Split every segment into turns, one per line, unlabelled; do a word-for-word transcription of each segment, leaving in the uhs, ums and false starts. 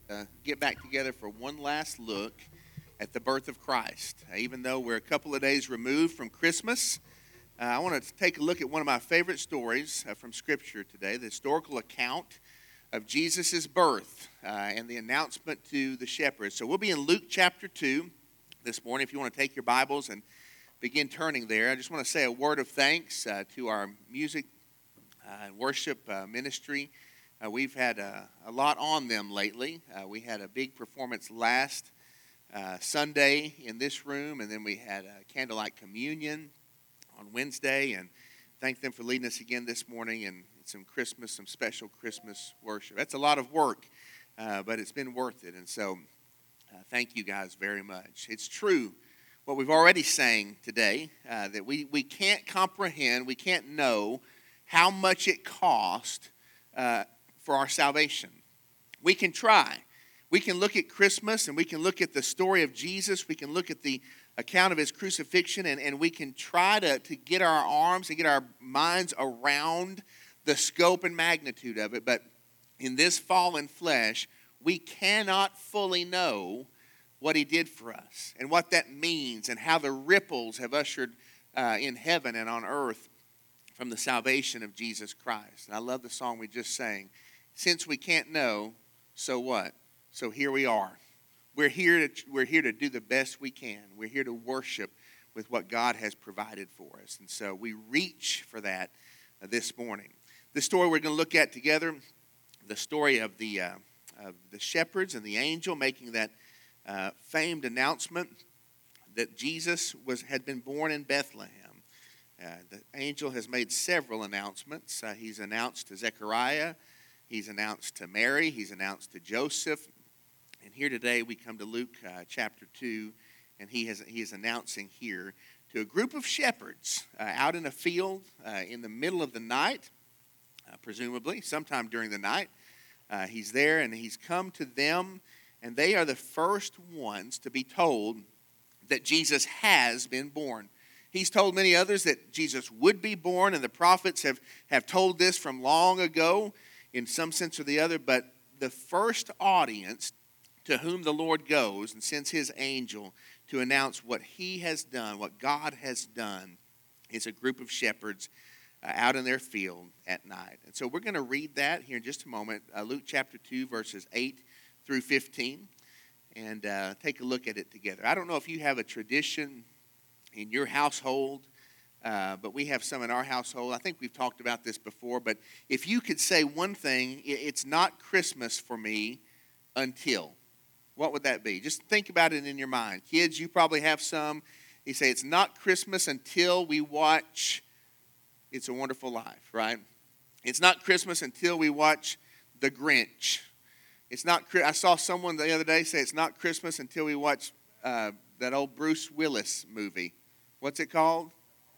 uh, get back together for one last look at the birth of Christ. Uh, even though we're a couple of days removed from Christmas, uh, I want to take a look at one of my favorite stories uh, from Scripture today, the historical account of Jesus' birth uh, and the announcement to the shepherds. So we'll be in Luke chapter two this morning. If you want to take your Bibles and begin turning there, I just want to say a word of thanks uh, to our music uh, and worship uh, ministry. Uh, we've had a, a lot on them lately. Uh, we had a big performance last uh, Sunday in this room, and then we had a candlelight communion on Wednesday, and thank them for leading us again this morning, and some Christmas, some special Christmas worship. That's a lot of work, uh, but it's been worth it, and so uh, thank you guys very much. It's true what we've already sang today, uh, that we, we can't comprehend, we can't know how much it cost uh, for our salvation. We can try. We can look at Christmas and we can look at the story of Jesus. We can look at the account of his crucifixion and, and we can try to, to get our arms and get our minds around the scope and magnitude of it. But in this fallen flesh, we cannot fully know what he did for us and what that means and how the ripples have ushered uh, in heaven and on earth from the salvation of Jesus Christ. And I love the song we just sang. Since we can't know, so what? So here we are. We're here to we're here to do the best we can. We're here to worship with what God has provided for us. And so we reach for that uh, this morning. The story we're going to look at together, the story of the uh, of the shepherds and the angel making that uh, famed announcement that Jesus was had been born in Bethlehem. Uh, the angel has made several announcements. Uh, he's announced to Zechariah. He's announced to Mary. He's announced to Joseph. And here today we come to Luke uh, chapter two, and he has he is announcing here to a group of shepherds uh, out in a field uh, in the middle of the night, uh, presumably sometime during the night. Uh, he's there, and he's come to them, and they are the first ones to be told that Jesus has been born. He's told many others that Jesus would be born, and the prophets have, have told this from long ago in some sense or the other, but the first audience to whom the Lord goes and sends his angel to announce what he has done, what God has done, is a group of shepherds uh, out in their field at night. And so we're going to read that here in just a moment, uh, Luke chapter two, verses eight through fifteen, and uh, take a look at it together. I don't know if you have a tradition in your household, Uh, but we have some in our household. I think we've talked about this before, but if you could say one thing, it's not Christmas for me until, what would that be? Just think about it in your mind. Kids, you probably have some. You say it's not Christmas until we watch It's a Wonderful Life, right? It's not Christmas until we watch The Grinch. It's not. I saw someone the other day say it's not Christmas until we watch uh, that old Bruce Willis movie. What's it called?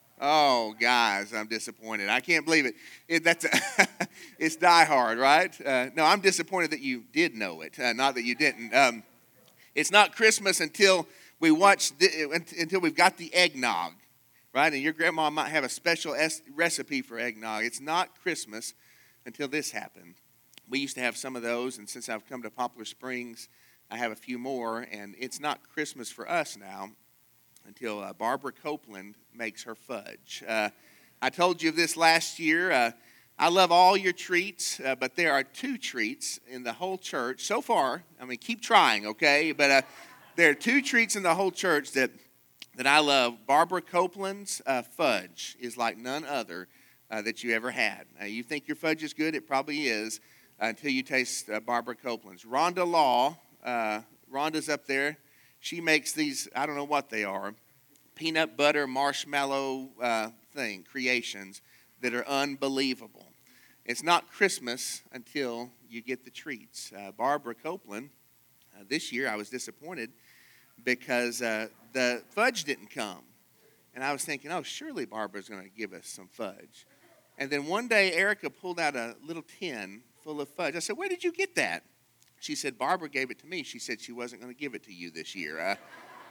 Oh, guys, I'm disappointed. I can't believe it. it that's a it's Die Hard, right? Uh, no, I'm disappointed that you did know it, uh, not that you didn't. Um, it's not Christmas until we watch the, until we've got the eggnog, right? And your grandma might have a special es- recipe for eggnog. It's not Christmas until this happened. We used to have some of those, and since I've come to Poplar Springs, I have a few more. And it's not Christmas for us now until uh, Barbara Copeland makes her fudge. Uh, I told you of this last year. Uh, I love all your treats, uh, but there are two treats in the whole church. So far, I mean, keep trying, okay? But uh, there are two treats in the whole church that, that I love. Barbara Copeland's uh, fudge is like none other uh, that you ever had. Uh, you think your fudge is good? It probably is uh, until you taste uh, Barbara Copeland's. Rhonda Law, uh, Rhonda's up there. She makes these, I don't know what they are, peanut butter marshmallow uh, thing, creations that are unbelievable. It's not Christmas until you get the treats. Uh, Barbara Copeland, uh, this year I was disappointed because uh, the fudge didn't come. And I was thinking, oh, surely Barbara's going to give us some fudge. And then one day Erica pulled out a little tin full of fudge. I said, where did you get that? She said, Barbara gave it to me. She said she wasn't going to give it to you this year. Uh,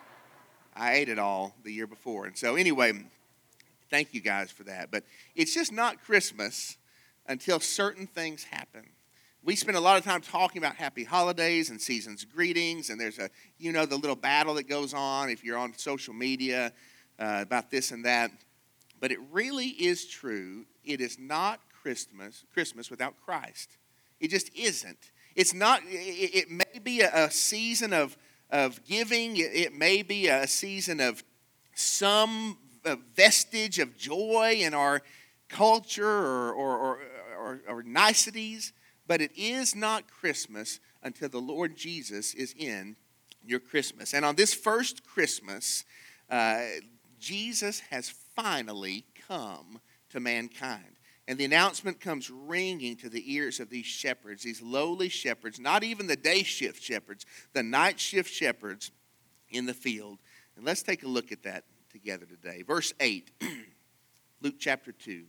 I ate it all the year before. And so anyway, thank you guys for that. But it's just not Christmas until certain things happen. we spend a lot of time talking about happy holidays and season's greetings, and there's a, you know, the little battle that goes on if you're on social media uh, about this and that. But it really is true. It is not Christmas, Christmas without Christ. It just isn't. It's not, it, it may be a, a season of, of giving. It, it may be a season of some uh, vestige of joy in our culture or, or, or, or, or niceties. But it is not Christmas until the Lord Jesus is in your Christmas. And on this first Christmas, uh, Jesus has finally come to mankind. And the announcement comes ringing to the ears of these shepherds, these lowly shepherds, not even the day shift shepherds, the night shift shepherds in the field. And let's take a look at that together today. Verse eight, Luke chapter two.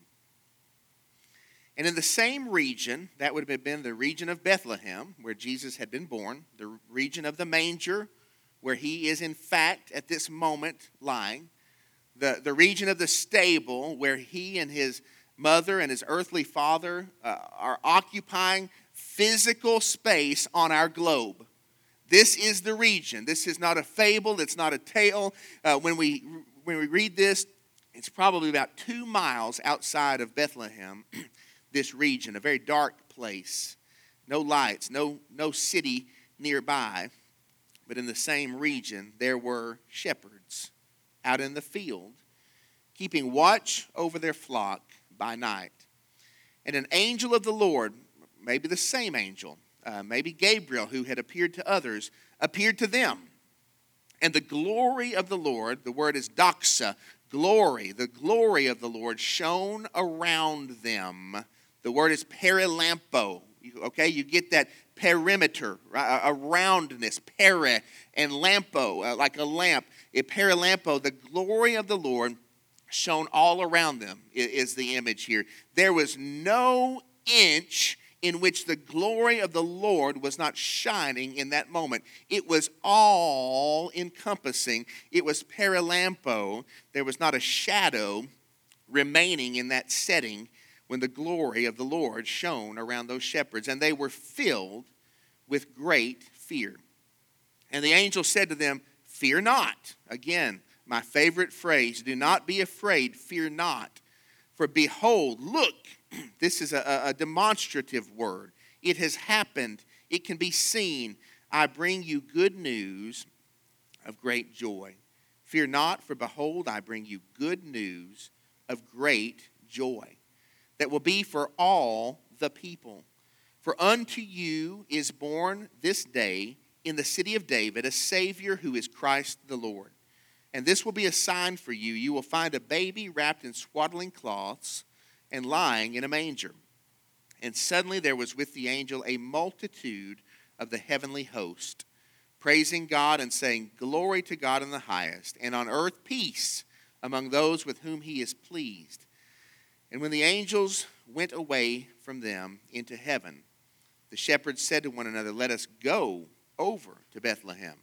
And in the same region, that would have been the region of Bethlehem, where Jesus had been born, the region of the manger, where he is in fact at this moment lying, the, the region of the stable, where he and his mother and his earthly father uh, are occupying physical space on our globe. This is the region. This is not a fable. It's not a tale. Uh, when we when we read this, it's probably about two miles outside of Bethlehem, this region, a very dark place. No lights, no, no city nearby. But in the same region, there were shepherds out in the field, keeping watch over their flock by night. And an angel of the Lord, maybe the same angel, uh, maybe Gabriel, who had appeared to others, appeared to them. And the glory of the Lord, the word is doxa, glory, the glory of the Lord shone around them. The word is perilampo, okay? You get that perimeter, right? A roundness, peri, and lampo, uh, like a lamp. A perilampo, the glory of the Lord shone all around them, is the image here. There was no inch in which the glory of the Lord was not shining in that moment. It was all encompassing. It was perilampo. There was not a shadow remaining in that setting when the glory of the Lord shone around those shepherds, and they were filled with great fear. And the angel said to them, "Fear not." Again, my favorite phrase, do not be afraid, fear not. For behold, look, this is a, a demonstrative word. It has happened. It can be seen. I bring you good news of great joy. Fear not, for behold, I bring you good news of great joy that will be for all the people. For unto you is born this day in the city of David a Savior who is Christ the Lord. And this will be a sign for you. You will find a baby wrapped in swaddling cloths and lying in a manger. And suddenly there was with the angel a multitude of the heavenly host, praising God and saying, "Glory to God in the highest, and on earth peace among those with whom he is pleased." And when the angels went away from them into heaven, the shepherds said to one another, "Let us go over to Bethlehem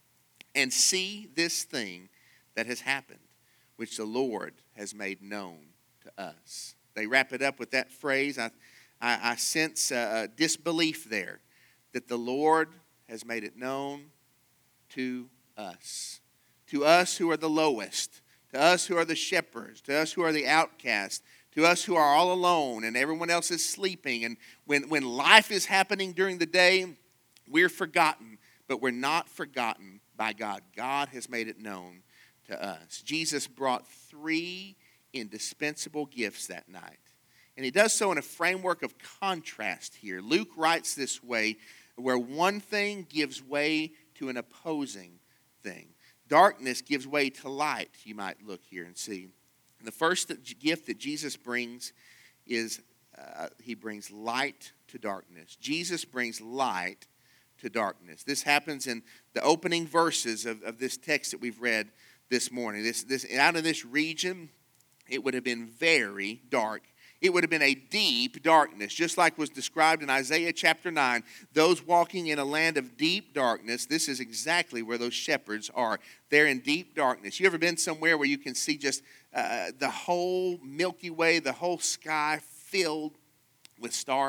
and see this thing that has happened, which the Lord has made known to us." They wrap it up with that phrase. I, I, I sense a disbelief there that the Lord has made it known to us. To us who are the lowest, to us who are the shepherds, to us who are the outcasts, to us who are all alone and everyone else is sleeping. And when, when life is happening during the day, we're forgotten, but we're not forgotten by God. God has made it known to us. Jesus brought three indispensable gifts that night. And he does so in a framework of contrast here. Luke writes this way, where one thing gives way to an opposing thing. Darkness gives way to light, you might look here and see. And the first gift that Jesus brings is uh, he brings light to darkness. Jesus brings light to darkness. This happens in the opening verses of, of this text that we've read this morning. This, this, out of this region, it would have been very dark. It would have been a deep darkness, just like was described in Isaiah chapter nine. Those walking in a land of deep darkness, this is exactly where those shepherds are. They're in deep darkness. You ever been somewhere where you can see just uh, the whole Milky Way, the whole sky filled with stars?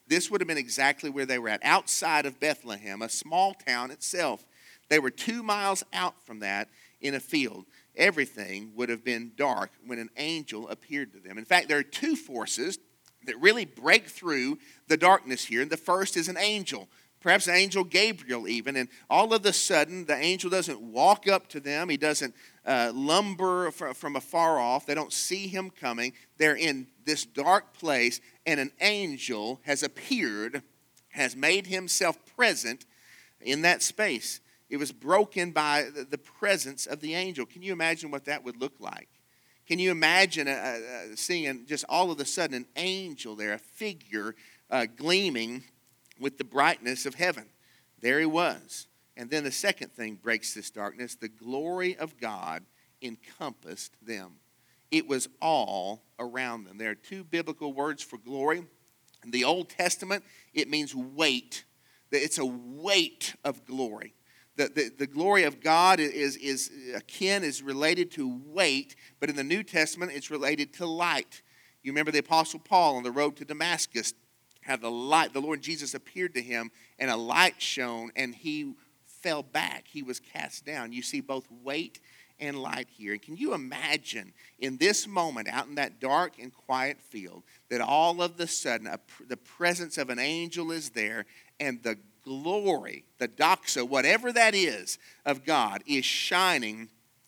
this would have been exactly where they were at, outside of Bethlehem, a small town itself. They were two miles out from that in a field. Everything would have been dark when an angel appeared to them. In fact, there are two forces that really break through the darkness here. And the first is an angel, perhaps an angel Gabriel even. And all of a sudden, the angel doesn't walk up to them. He doesn't uh, lumber from, from afar off. They don't see him coming. They're in this dark place, and an angel has appeared, has made himself present in that space. It was broken by the presence of the angel. Can you imagine what that would look like? Can you imagine uh, uh, seeing just all of a sudden an angel there, a figure uh, gleaming with the brightness of heaven? There he was. And then the second thing breaks this darkness. The glory of God encompassed them. It was all around them. There are two biblical words for glory. In the Old Testament, it means weight. It's a weight of glory. The, the, the glory of God is, is akin, is related to weight, but in the New Testament, it's related to light. You remember the Apostle Paul on the road to Damascus, how the light, the Lord Jesus appeared to him, and a light shone, and he fell back. He was cast down. You see both weight and light here. And can you imagine in this moment, out in that dark and quiet field, that all of a sudden a, the presence of an angel is there, and the glory, the doxa, whatever that is, of God is shining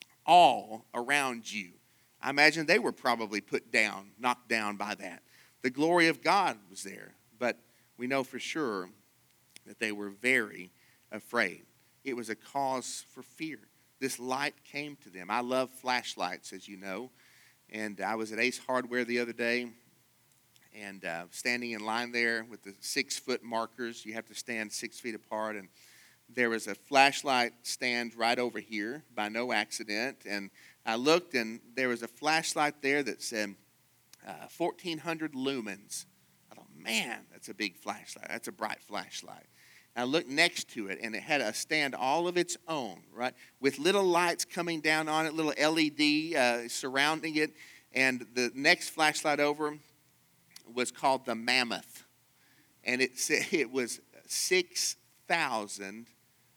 all around you. I imagine they were probably put down, knocked down by that. The glory of God was there, but we know for sure that they were very afraid. It was a cause for fear. This light came to them. I love flashlights, as you know, and I was at Ace Hardware the other day, and uh, standing in line there with the six-foot markers. You have to stand six feet apart. And there was a flashlight stand right over here by no accident. And I looked, and there was a flashlight there that said uh, fourteen hundred lumens. I thought, man, that's a big flashlight. That's a bright flashlight. And I looked next to it, and it had a stand all of its own, right, with little lights coming down on it, little L E D uh, surrounding it. And the next flashlight over was called the Mammoth, and it said it was six thousand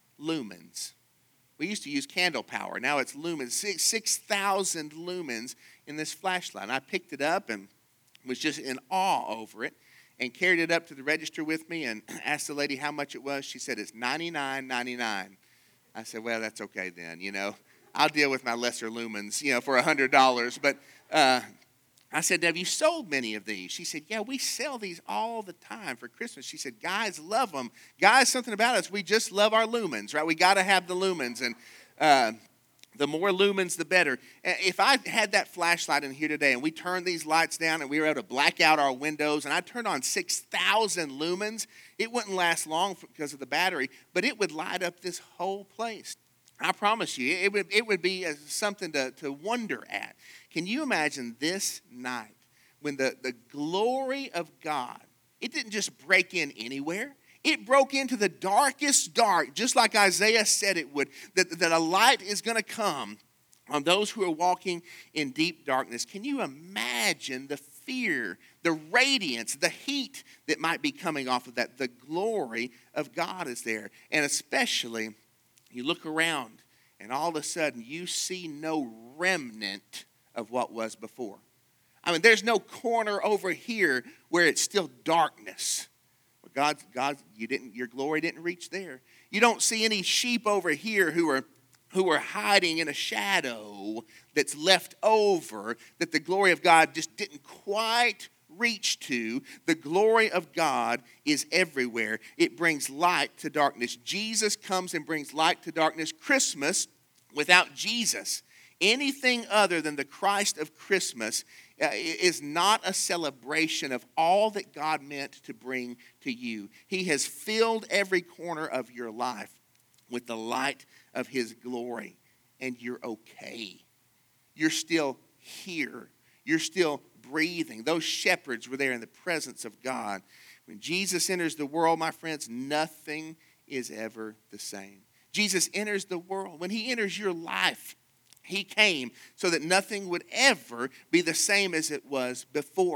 lumens. We used to use candle power. Now it's lumens, six thousand lumens in this flashlight. And I picked it up and was just in awe over it, and carried it up to the register with me and asked the lady how much it was. She said, it's ninety-nine ninety-nine. I said, well, that's okay then, you know. I'll deal with my lesser lumens, you know, for one hundred dollars. But uh, I said, have you sold many of these? She said, yeah, we sell these all the time for Christmas. She said, guys love them. Guys, something about us, we just love our lumens, right? We got to have the lumens. And uh, the more lumens, the better. If I had that flashlight in here today and we turned these lights down and we were able to black out our windows and I turned on six thousand lumens, it wouldn't last long because of the battery, but it would light up this whole place. I promise you, it would, it would be something to, to wonder at. Can you imagine this night when the, the glory of God, it didn't just break in anywhere. It broke into the darkest dark, just like Isaiah said it would, that, that a light is going to come on those who are walking in deep darkness. Can you imagine the fear, the radiance, the heat that might be coming off of that? The glory of God is there. And especially, you look around and all of a sudden you see no remnant of what was before. I mean, there's no corner over here where it's still darkness. But God, God, you didn't, your glory didn't reach there. You don't see any sheep over here who are who are hiding in a shadow that's left over that the glory of God just didn't quite reach to. The glory of God is everywhere. It brings light to darkness. Jesus comes and brings light to darkness. Christmas, without Jesus, anything other than the Christ of Christmas uh, is not a celebration of all that God meant to bring to you. He has filled every corner of your life with the light of his glory, and you're okay. You're still here. You're still breathing. Those shepherds were there in the presence of God. When Jesus enters the world, my friends, nothing is ever the same. Jesus enters the world. When he enters your life, he came so that nothing would ever be the same as it was before.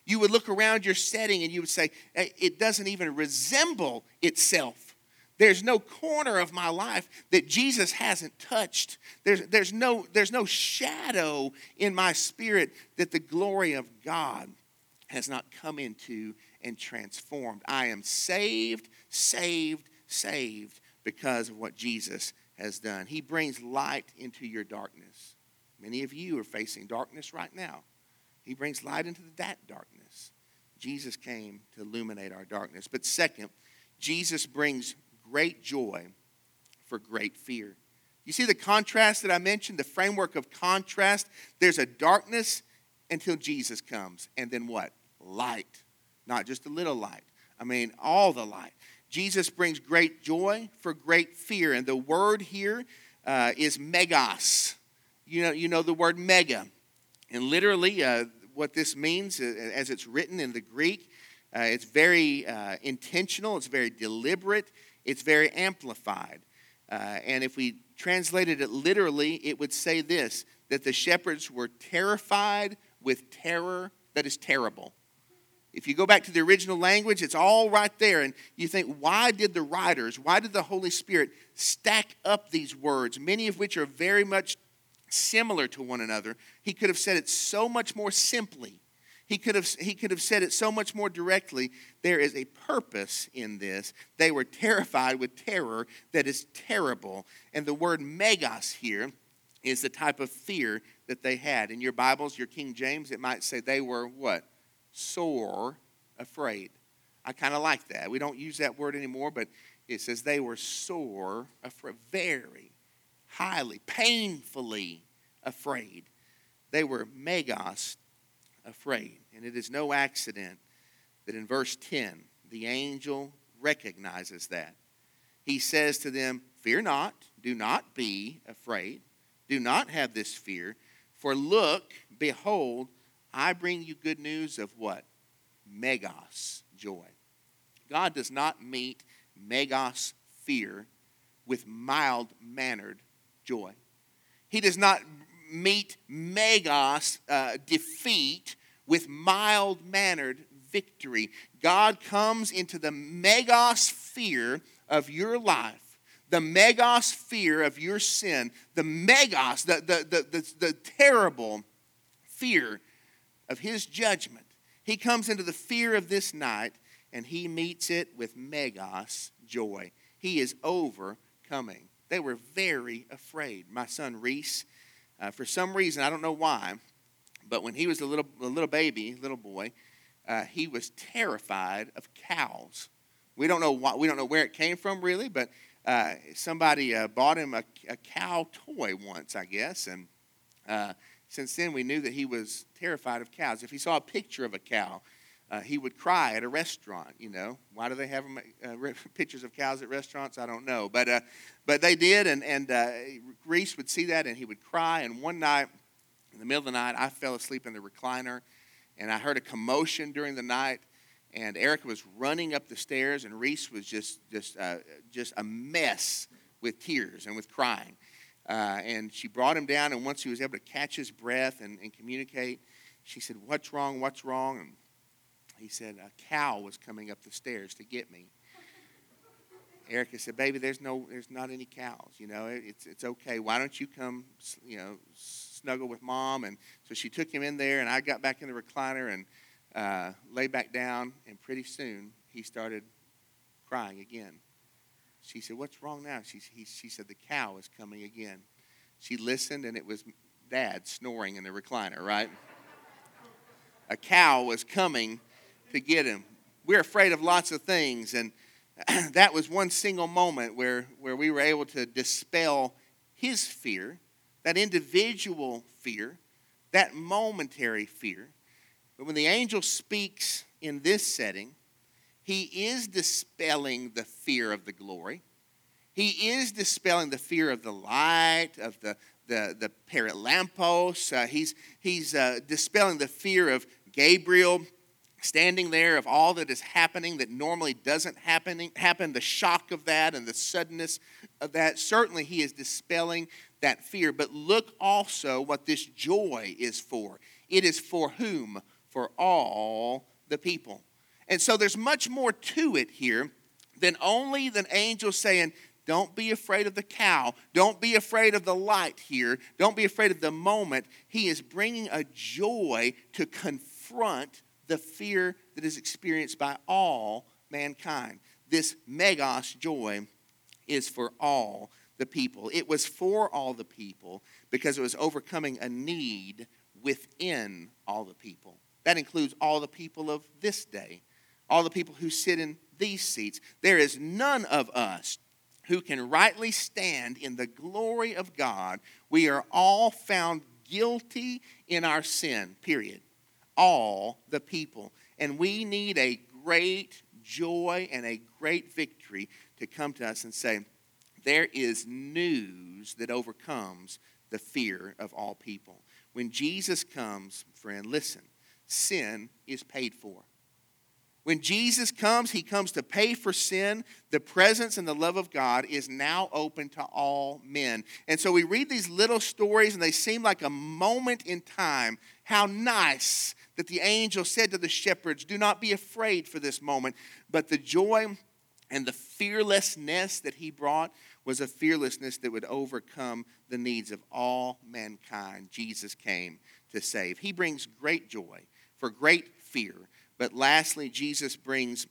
You would look around your setting and you would say, hey, it doesn't even resemble itself. There's no corner of my life that Jesus hasn't touched. There's, there's, no, there's no shadow in my spirit that the glory of God has not come into and transformed. I am saved, saved, saved because of what Jesus has done. He brings light into your darkness. Many of you are facing darkness right now. He brings light into that darkness. Jesus came to illuminate our darkness. But second, Jesus brings great joy for great fear. You see the contrast that I mentioned, the framework of contrast? There's a darkness until Jesus comes. And then what? Light. Not just a little light. I mean, all the light. Jesus brings great joy for great fear. And the word here uh, is megas. You know, you know the word mega. And literally, uh, what this means, uh, as it's written in the Greek, uh, it's very uh, intentional, it's very deliberate, it's very amplified. Uh, and if we translated it literally, it would say this, that the shepherds were terrified with terror that is terrible. If you go back to the original language, it's all right there. And you think, why did the writers, why did the Holy Spirit stack up these words, many of which are very much similar to one another? He could have said it so much more simply. He could have, he could have said it so much more directly. There is a purpose in this. They were terrified with terror that is terrible. And the word megas here is the type of fear that they had. In your Bibles, your King James, it might say they were what? Sore afraid. I kind of like that. We don't use that word anymore, but it says they were sore afraid. Very highly, painfully afraid. They were megas afraid. And it is no accident that in verse ten, the angel recognizes that. He says to them, fear not, do not be afraid, do not have this fear, for look, behold, I bring you good news of what? Megas joy. God does not meet megas fear with mild-mannered joy. He does not meet megas uh, defeat with mild-mannered victory. God comes into the megas fear of your life, the megas fear of your sin, the megas, the, the, the, the, the terrible fear of his judgment. He comes into the fear of this night, and he meets it with megas joy. He is overcoming. They were very afraid. My son Reese, uh, for some reason, I don't know why, but when he was a little a little baby, little boy, uh, he was terrified of cows. We don't know why, we don't know where it came from really, but uh, somebody uh, bought him a, a cow toy once, I guess, and uh, since then we knew that he was terrified of cows. If he saw a picture of a cow, uh, he would cry at a restaurant. You know, why do they have uh, pictures of cows at restaurants? I don't know, but uh, but they did, and and uh, Reese would see that and he would cry. And one night, in the middle of the night, I fell asleep in the recliner, and I heard a commotion during the night. And Erica was running up the stairs, and Reese was just just uh, just a mess with tears and with crying. Uh, and she brought him down, and once he was able to catch his breath and, and communicate, she said, "What's wrong? What's wrong?" And he said, "A cow was coming up the stairs to get me." Erica said, "Baby, there's no, there's not any cows. You know, it's it's okay. Why don't you come, you know, snuggle with Mom?" And so she took him in there, and I got back in the recliner and uh, lay back down. And pretty soon he started crying again. She said, "What's wrong now?" She he, she said, "The cow is coming again." She listened, and it was Dad snoring in the recliner. Right? A cow was coming to get him. We're afraid of lots of things, and that was one single moment where, where we were able to dispel his fear, that individual fear, that momentary fear. But when the angel speaks in this setting, he is dispelling the fear of the glory. He is dispelling the fear of the light, of the, the, the perilampos. Uh, he's he's uh, dispelling the fear of Gabriel standing there, of all that is happening that normally doesn't happen, happen, the shock of that and the suddenness of that. Certainly he is dispelling that fear. But look also what this joy is for. It is for whom? for all the people. And so there's much more to it here than only the angel saying, don't be afraid of the cow. Don't be afraid of the light here. Don't be afraid of the moment. He is bringing a joy to confront the fear that is experienced by all mankind. This megas joy is for all the people. It was for all the people because it was overcoming a need within all the people. That includes all the people of this day, all the people who sit in these seats. There is none of us who can rightly stand in the glory of God. We are all found guilty in our sin, period. All the people. And we need a great joy and a great victory to come to us and say, there is news that overcomes the fear of all people. When Jesus comes, friend, listen, sin is paid for. When Jesus comes, he comes to pay for sin. The presence and the love of God is now open to all men. And so we read these little stories, and they seem like a moment in time. How nice that the angel said to the shepherds, do not be afraid for this moment. But the joy and the fearlessness that he brought was a fearlessness that would overcome the needs of all mankind. Jesus came to save. He brings great joy for great fear. But lastly, Jesus brings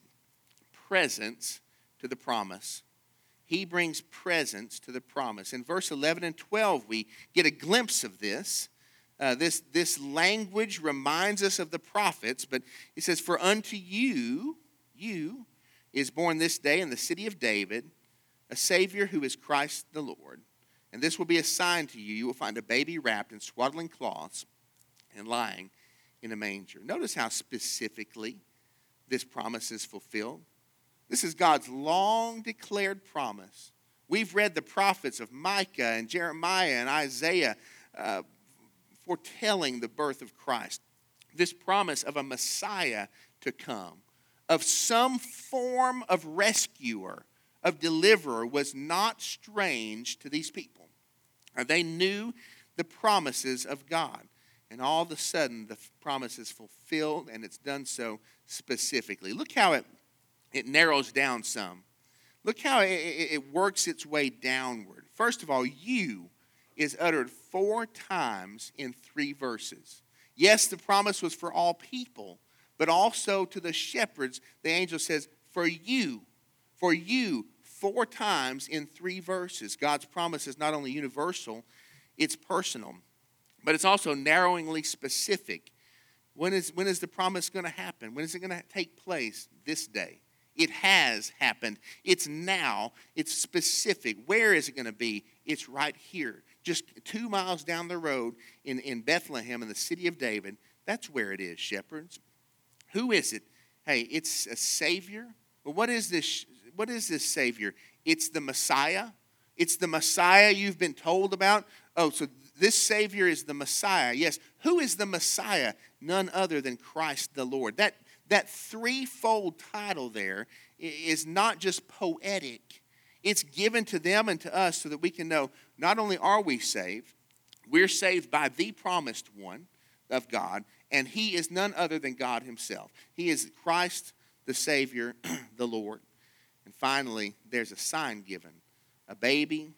presence to the promise. He brings presence to the promise. In verse eleven and twelve, we get a glimpse of this. Uh, this, this language reminds us of the prophets, but it says, for unto you, you, is born this day in the city of David, a Savior who is Christ the Lord. And this will be a sign to you. You will find a baby wrapped in swaddling cloths and lying in a manger. Notice how specifically this promise is fulfilled. This is God's long declared promise. We've read the prophets of Micah and Jeremiah and Isaiah uh, foretelling the birth of Christ. This promise of a Messiah to come, of some form of rescuer, of deliverer, was not strange to these people. They knew the promises of God. And all of a sudden, the promise is fulfilled, and it's done so specifically. Look how it, it narrows down some. Look how it, it, it works its way downward. First of all, you is uttered four times in three verses. Yes, the promise was for all people, but also to the shepherds, the angel says, for you, for you, four times in three verses. God's promise is not only universal, it's personal. But it's also narrowingly specific. When is, when is the promise going to happen? When is it going to take place? This day. It has happened. It's now. It's specific. Where is it going to be? It's right here. Just two miles down the road in, in Bethlehem in the city of David. That's where it is, shepherds. Who is it? Hey, it's a Savior. Well, what is this, what is this Savior? It's the Messiah. It's the Messiah you've been told about. Oh, so this Savior is the Messiah. Yes. Who is the Messiah? None other than Christ the Lord. That, that threefold title there is not just poetic. It's given to them and to us so that we can know not only are we saved, we're saved by the promised one of God, and he is none other than God himself. He is Christ the Savior, the Lord. And finally, there's a sign given. A baby,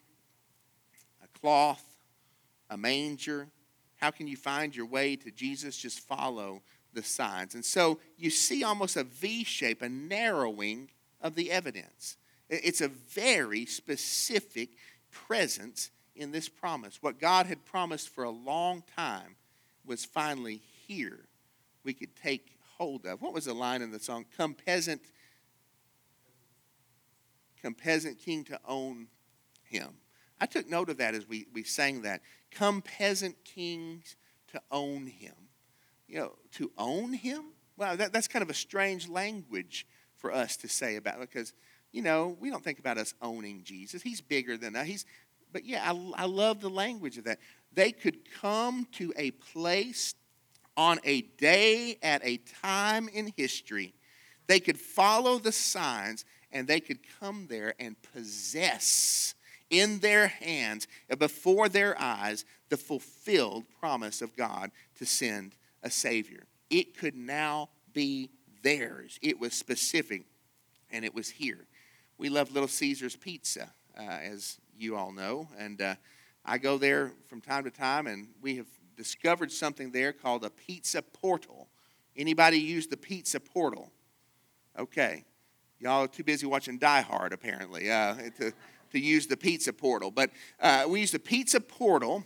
a cloth, a manger. How can you find your way to Jesus? Just follow the signs. And so you see almost a V shape, a narrowing of the evidence. It's a very specific presence in this promise. What God had promised for a long time was finally here. We could take hold of. What was the line in the song? Come peasant, come peasant king to own him. I took note of that as we, we sang that. Come peasant kings to own him. You know, to own him? Well, that, that's kind of a strange language for us to say about it because, you know, we don't think about us owning Jesus. He's bigger than us. He's, but yeah, I, I love the language of that. They could come to a place on a day at a time in history. They could follow the signs and they could come there and possess in their hands, before their eyes, the fulfilled promise of God to send a Savior. It could now be theirs. It was specific, and it was here. We love Little Caesars Pizza, uh, as you all know, and uh, I go there from time to time, and we have discovered something there called a pizza portal. Anybody use the pizza portal? Okay. Y'all are too busy watching Die Hard, apparently, uh, to, to use the pizza portal. But uh, we use the pizza portal,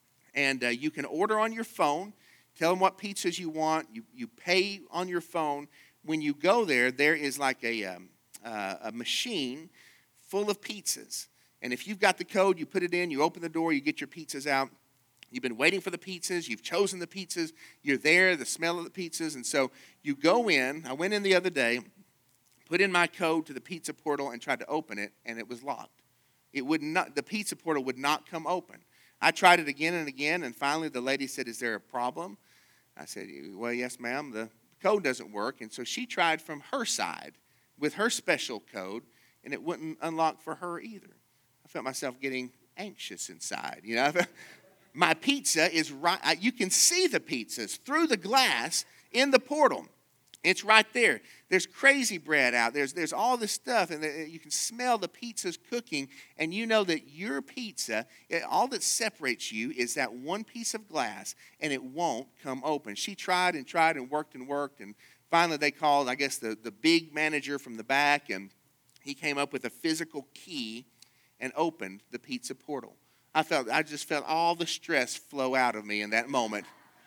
and uh, you can order on your phone. Tell them what pizzas you want. You, you pay on your phone. When you go there, there is like a, um, uh, a machine full of pizzas. And if you've got the code, you put it in, you open the door, you get your pizzas out. You've been waiting for the pizzas. You've chosen the pizzas. You're there, the smell of the pizzas. And so you go in. I went in the other day, put in my code to the pizza portal and tried to open it, and it was locked. It would not. The pizza portal would not come open. I tried it again and again, and finally the lady said, "Is there a problem?" I said, "Well, yes, ma'am. The code doesn't work." And so she tried from her side with her special code, and it wouldn't unlock for her either. I felt myself getting anxious inside. You know, my pizza is right. You can see the pizzas through the glass in the portal. It's right there. There's crazy bread out. There's there's all this stuff, and you can smell the pizzas cooking, and you know that your pizza, all that separates you is that one piece of glass, and it won't come open. She tried and tried and worked and worked, and finally they called, I guess, the, the big manager from the back, and he came up with a physical key and opened the pizza portal. I felt, I just felt all the stress flow out of me in that moment.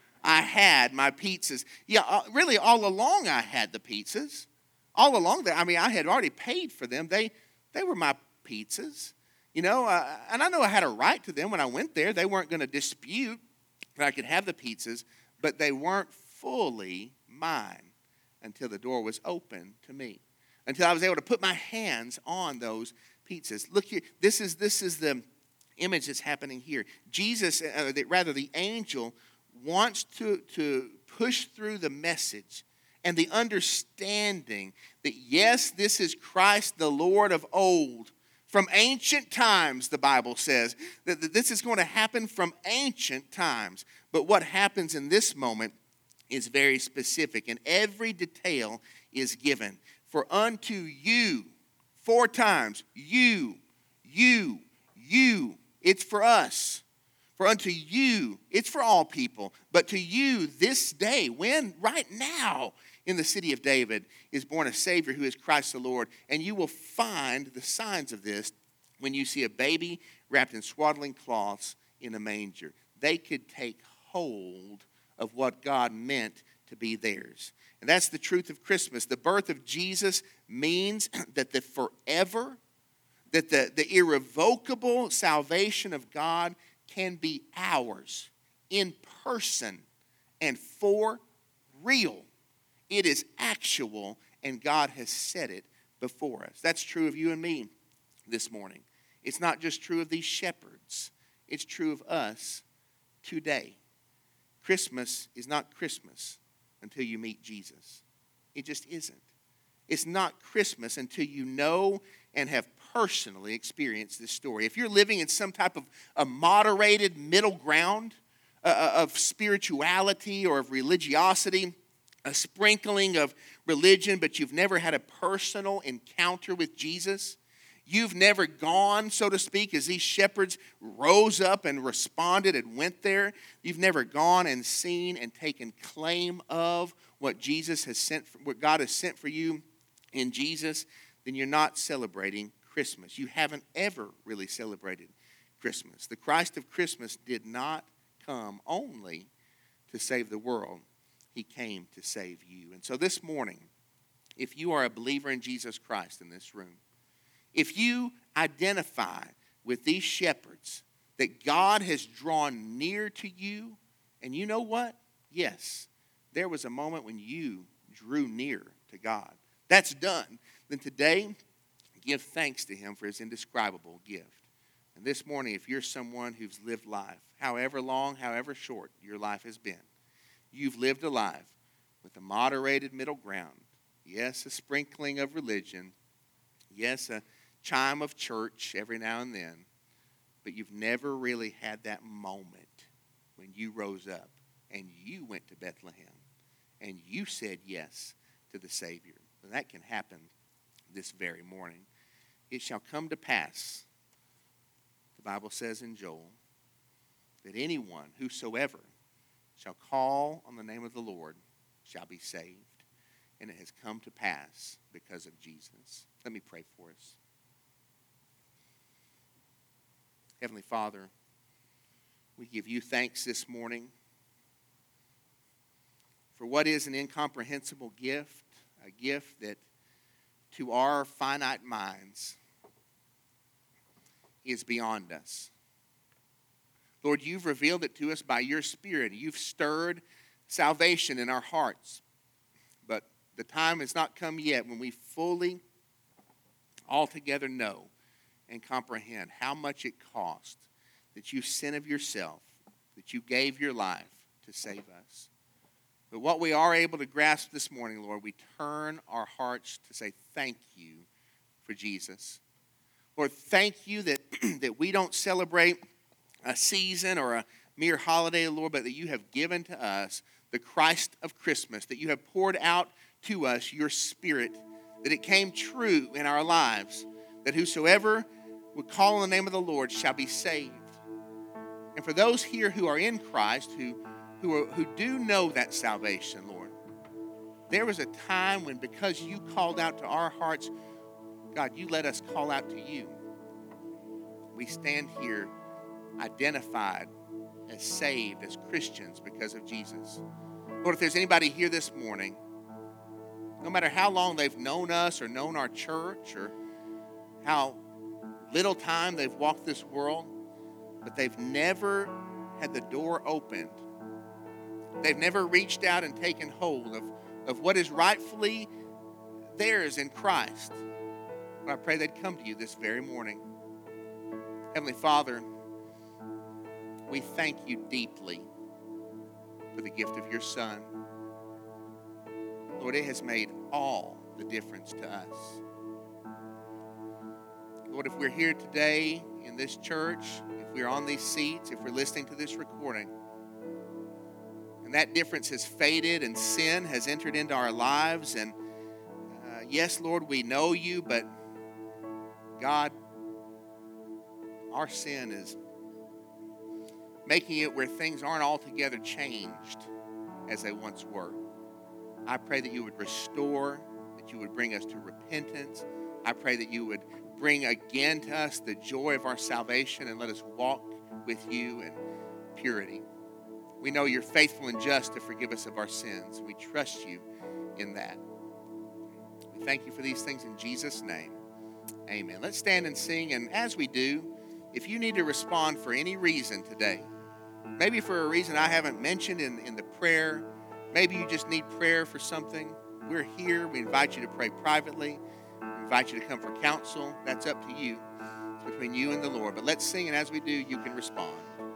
I had my pizzas. Yeah, really, all along I had the pizzas. All along there, I mean, I had already paid for them. They they were my pizzas, you know, uh, and I know I had a right to them when I went there. They weren't going to dispute that I could have the pizzas, but they weren't fully mine until the door was open to me, until I was able to put my hands on those pizzas. Look here, this is this is the image that's happening here. Jesus, uh, rather the angel, wants to, to push through the message and the understanding that, yes, this is Christ the Lord of old. From ancient times, the Bible says, that, that this is going to happen from ancient times. But what happens in this moment is very specific, and every detail is given. For unto you, four times, you, you, you, it's for us. For unto you, it's for all people, but to you this day, when? Right now, in the city of David, is born a Savior who is Christ the Lord. And you will find the signs of this when you see a baby wrapped in swaddling cloths in a manger. They could take hold of what God meant to be theirs. And that's the truth of Christmas. The birth of Jesus means that the forever, that the, the irrevocable salvation of God can be ours in person and for real. It is actual, and God has said it before us. That's true of you and me this morning. It's not just true of these shepherds. It's true of us today. Christmas is not Christmas until you meet Jesus. It just isn't. It's not Christmas until you know and have personally experienced this story. If you're living in some type of a moderated middle ground uh, of spirituality or of religiosity, a sprinkling of religion, but you've never had a personal encounter with Jesus, you've never gone, so to speak, as these shepherds rose up and responded and went there, you've never gone and seen and taken claim of what Jesus has sent, what God has sent for you in Jesus, then you're not celebrating Christmas. You haven't ever really celebrated Christmas. The Christ of Christmas did not come only to save the world. He came to save you. And so this morning, if you are a believer in Jesus Christ in this room, if you identify with these shepherds, that God has drawn near to you, and you know what? Yes, there was a moment when you drew near to God. That's done. Then today, give thanks to Him for His indescribable gift. And this morning, if you're someone who's lived life, however long, however short your life has been, you've lived a life with a moderated middle ground. Yes, a sprinkling of religion. Yes, a chime of church every now and then. But you've never really had that moment when you rose up and you went to Bethlehem and you said yes to the Savior. And that can happen this very morning. It shall come to pass, the Bible says in Joel, that anyone, whosoever, shall call on the name of the Lord shall be saved. And it has come to pass because of Jesus. Let me pray for us. Heavenly Father, we give you thanks this morning for what is an incomprehensible gift, a gift that to our finite minds is beyond us. Lord, you've revealed it to us by your Spirit. You've stirred salvation in our hearts. But the time has not come yet when we fully, altogether know and comprehend how much it cost that you sent of yourself, that you gave your life to save us. But what we are able to grasp this morning, Lord, we turn our hearts to say thank you for Jesus. Lord, thank you that, that we don't celebrate a season or a mere holiday, Lord, but that you have given to us the Christ of Christmas, that you have poured out to us your Spirit, that it came true in our lives, that whosoever would call on the name of the Lord shall be saved. And for those here who are in Christ, who, who, are, who do know that salvation, Lord, there was a time when because you called out to our hearts, God, you let us call out to you. We stand here identified as saved, as Christians because of Jesus. Lord, if there's anybody here this morning, no matter how long they've known us or known our church or how little time they've walked this world, but they've never had the door opened. They've never reached out and taken hold of, of what is rightfully theirs in Christ. But I pray they'd come to you this very morning. Heavenly Father, we thank you deeply for the gift of your Son. Lord, it has made all the difference to us. Lord, if we're here today in this church, if we're on these seats, if we're listening to this recording, and that difference has faded and sin has entered into our lives, and uh, yes, Lord, we know you, but God, our sin is making it where things aren't altogether changed as they once were. I pray that you would restore, that you would bring us to repentance. I pray that you would bring again to us the joy of our salvation and let us walk with you in purity. We know you're faithful and just to forgive us of our sins. We trust you in that. We thank you for these things in Jesus' name. Amen. Let's stand and sing, and as we do, if you need to respond for any reason today, maybe for a reason I haven't mentioned in, in the prayer, maybe you just need prayer for something, we're here. We invite you to pray privately. We invite you to come for counsel. That's up to you. It's between you and the Lord. But let's sing, and as we do, you can respond.